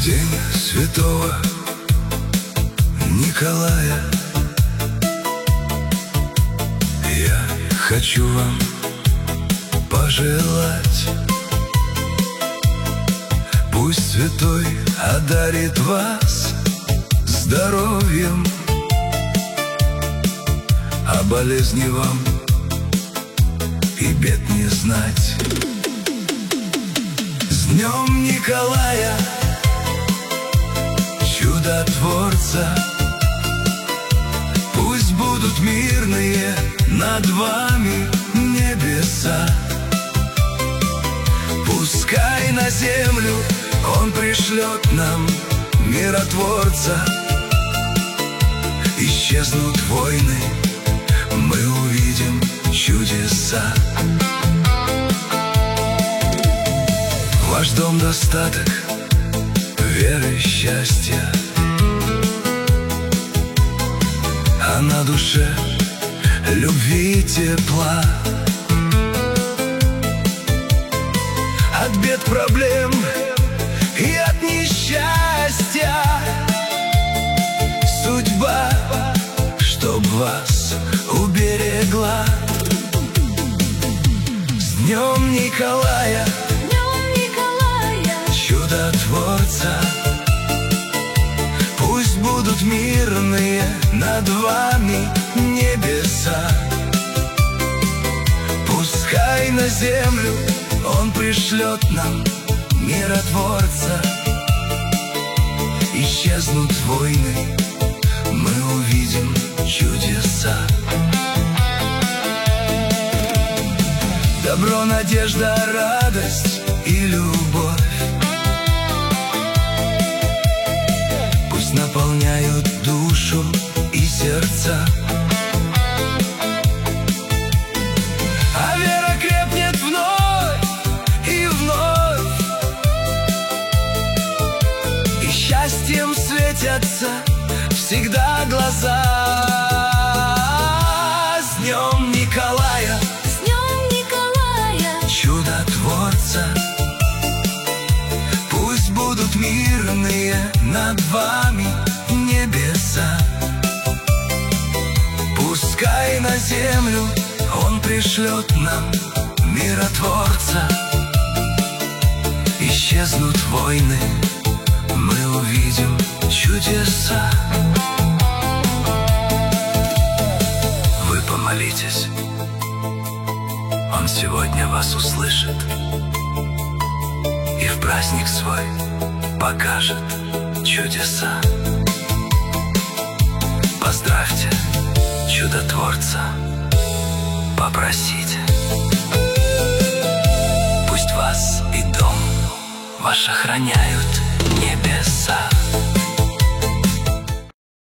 день святого Николая я хочу вам пожелать. Пусть святой одарит вас здоровьем, а болезни вам и бед не знать. С днем Николая, чудотворца! Пусть будут мирные над вами небеса. Пускай на землю Он пришлет нам миротворца. Исчезнут войны, мы увидим чудеса. Ваш дом достаток, веры, счастья, а на душе любви и тепла. От бед, проблем и от несчастья судьба, чтоб вас уберегла. С днем Николая, чудотворца! Пусть будут мирные над вами небеса. Пускай на землю Он пришлет нам миротворца. Исчезнут войны, мы увидим чудеса. Добро, надежда, радость и любовь пусть наполняют душу и сердца. А вера крепнет вновь и вновь, и счастьем светятся всегда глаза. С днем Николая, чудотворца! Пусть будут мирные над вами небеса. Пускай на землю Он пришлет нам миротворца. Исчезнут войны, мы увидим чудеса. Вы помолитесь, Он сегодня вас услышит и в праздник свой покажет чудеса. Поздравьте чудотворца, попросите. Пусть вас и дом ваш охраняют небеса.